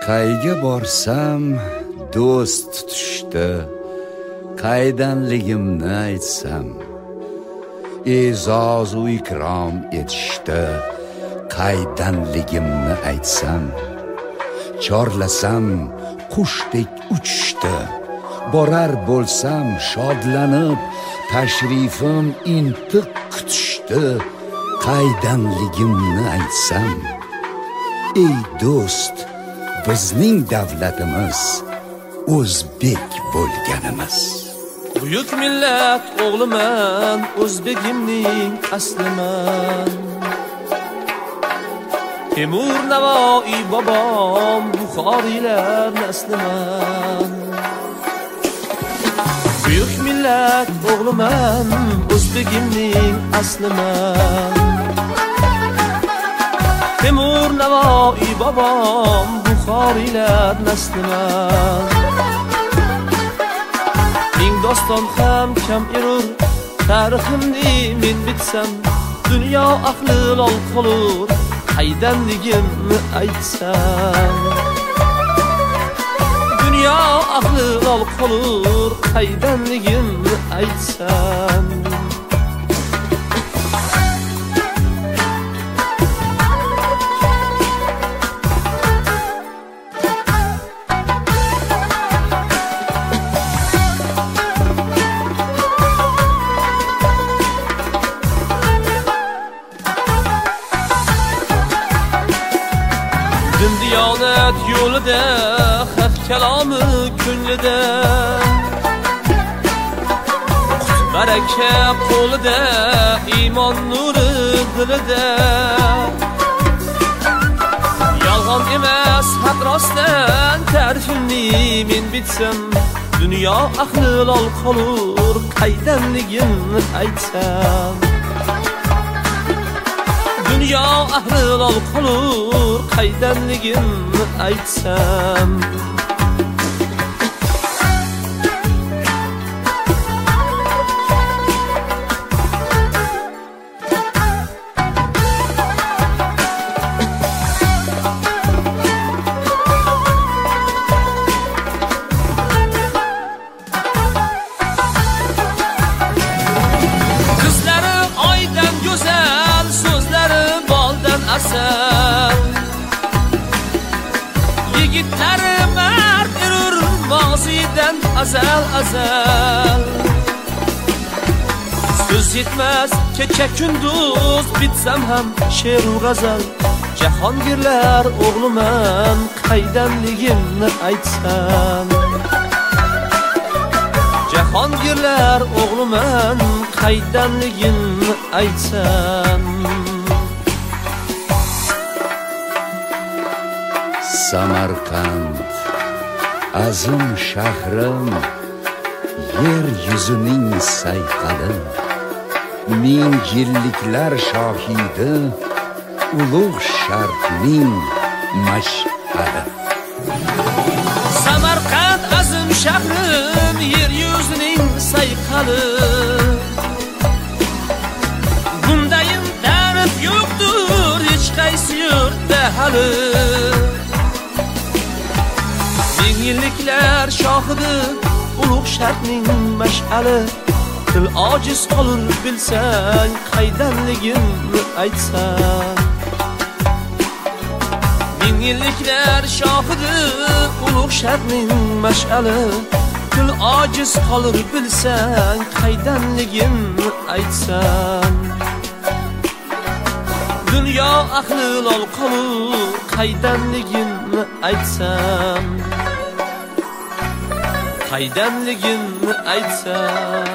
Qayga borsam do'st tutishdi, qaydanligimni aytsam, e'zoz u ikrom etishdi, qaydanligimni aytsam, chorlasam qushdek uchishdi, borar bo'lsam shodlanib, tashrifim intiq kutishdi, qaydanligimni aytsam. Ey do'st, bizning davlatimiz o'zbek bo'lganimiz. Buyuk millat o'g'liman, o'zbegimning asliman. Temur Navoiy bobom, Buxoriylar nasliman. Buyuk millat o'g'liman, o'zbegimning asliman. Temur Navoiy bobom, Buxoriylar nasliman. Ming doston ham kam erur, tariximni men bitsam, dunyo ahli lol qolur, qaydanligimni aytsam. Dunyo ahli lol qolur, qaydanligimni aytsam. Diyonat yo'lida, haq kalomi ko'nglida, baraka qo'lida, iymon nuri dilida. Yolg'on emas, haq rostdan ta'rifimni men bitsam, dunyo ahli lol qolur, qaydanligimni aytsam. Dunyo ahli lol qolur, qaydanligimni aytsam. Qizlari oydan go'zal, so'zlari boldan asal. Yigitlari mard erur, mozidan azal. So'z yetmas kecha kunduz, bitsam ham she'ru g'azal. Jahongirlar o'g'liman, qaydanligimni aytsam. Jahongirlar o'g'liman, qaydanligimni aytsam. Samarqand, azim shahrim, yer yuzining sayqali, ming yilliklar shohidi, ulug' sharqning mash'ali. Samarqand azim shahrim, yer yuzining sayqali, bundayin ta'rif yo'qdir hech qaysi yurtda hali. Ming yilliklar shohidi, ulug' sharqning mash'ali, til ojiz qolur bilsang, qaydanligimni aytsam. Ming yilliklar shohidi, ulug' sharqning mash'ali, til ojiz qolur bilsang, qaydanligimni aytsam. Dunyo ahli lol qolur, qaydanligimni aytsam. Qaydanligimni aytsam.